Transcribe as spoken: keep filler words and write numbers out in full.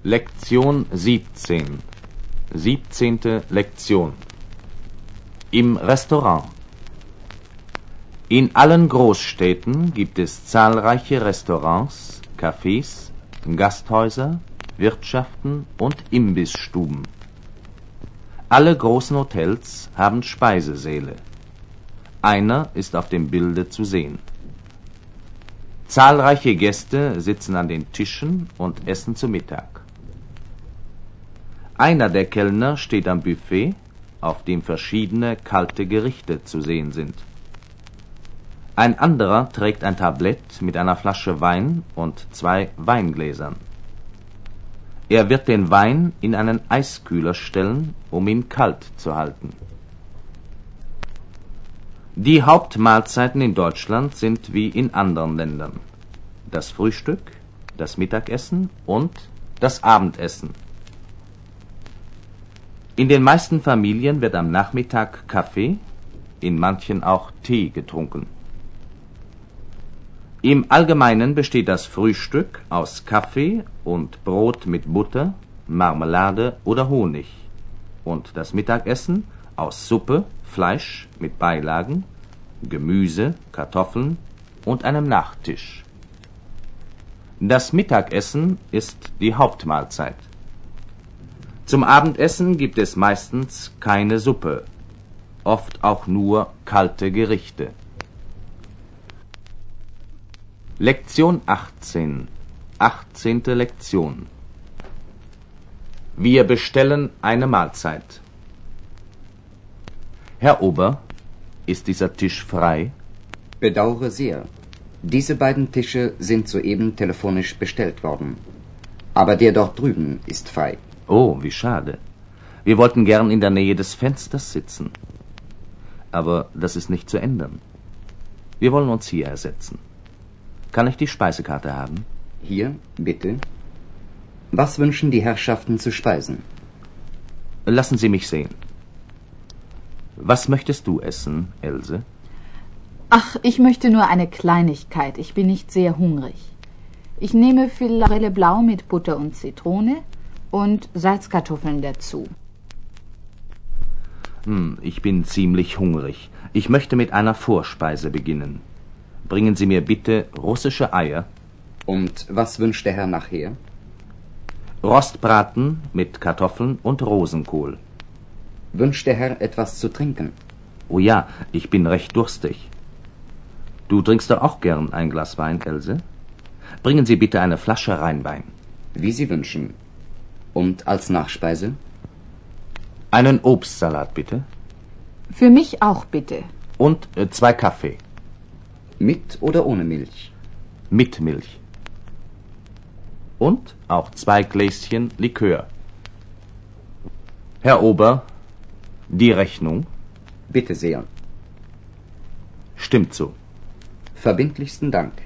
Lektion siebzehn. Siebzehnte Lektion. Im Restaurant. In allen Großstädten gibt es zahlreiche Restaurants, Cafés, Gasthäuser, Wirtschaften und Imbissstuben. Alle großen Hotels haben Speisesäle. Einer ist auf dem Bilde zu sehen. Zahlreiche Gäste sitzen an den Tischen und essen zu Mittag. Einer der Kellner steht am Buffet, auf dem verschiedene kalte Gerichte zu sehen sind. Ein anderer trägt ein Tablett mit einer Flasche Wein und zwei Weingläsern. Er wird den Wein in einen Eiskühler stellen, um ihn kalt zu halten. Die Hauptmahlzeiten in Deutschland sind wie in anderen Ländern: das Frühstück, das Mittagessen und das Abendessen. In den meisten Familien wird am Nachmittag Kaffee, in manchen auch Tee getrunken. Im Allgemeinen besteht das Frühstück aus Kaffee und Brot mit Butter, Marmelade oder Honig und das Mittagessen aus Suppe, Fleisch mit Beilagen, Gemüse, Kartoffeln und einem Nachtisch. Das Mittagessen ist die Hauptmahlzeit. Zum Abendessen gibt es meistens keine Suppe, oft auch nur kalte Gerichte. Lektion achtzehn. Achtzehnte Lektion. Wir bestellen eine Mahlzeit. Herr Ober, ist dieser Tisch frei? Bedauere sehr. Diese beiden Tische sind soeben telefonisch bestellt worden. Aber der dort drüben ist frei. Oh, wie schade. Wir wollten gern in der Nähe des Fensters sitzen. Aber das ist nicht zu ändern. Wir wollen uns hier ersetzen. Kann ich die Speisekarte haben? Hier, bitte. Was wünschen die Herrschaften zu speisen? Lassen Sie mich sehen. Was möchtest du essen, Else? Ach, ich möchte nur eine Kleinigkeit. Ich bin nicht sehr hungrig. Ich nehme Forelle blau mit Butter und Zitrone und Salzkartoffeln dazu. Hm, ich bin ziemlich hungrig. Ich möchte mit einer Vorspeise beginnen. Bringen Sie mir bitte russische Eier. Und was wünscht der Herr nachher? Rostbraten mit Kartoffeln und Rosenkohl. Wünscht der Herr etwas zu trinken? Oh ja, ich bin recht durstig. Du trinkst doch auch gern ein Glas Wein, Else? Bringen Sie bitte eine Flasche Rheinwein. Wie Sie wünschen. Und als Nachspeise? Einen Obstsalat, bitte. Für mich auch, bitte. Und äh, zwei Kaffee. Mit oder ohne Milch? Mit Milch. Und auch zwei Gläschen Likör. Herr Ober, die Rechnung? Bitte sehr. Stimmt so. Verbindlichsten Dank.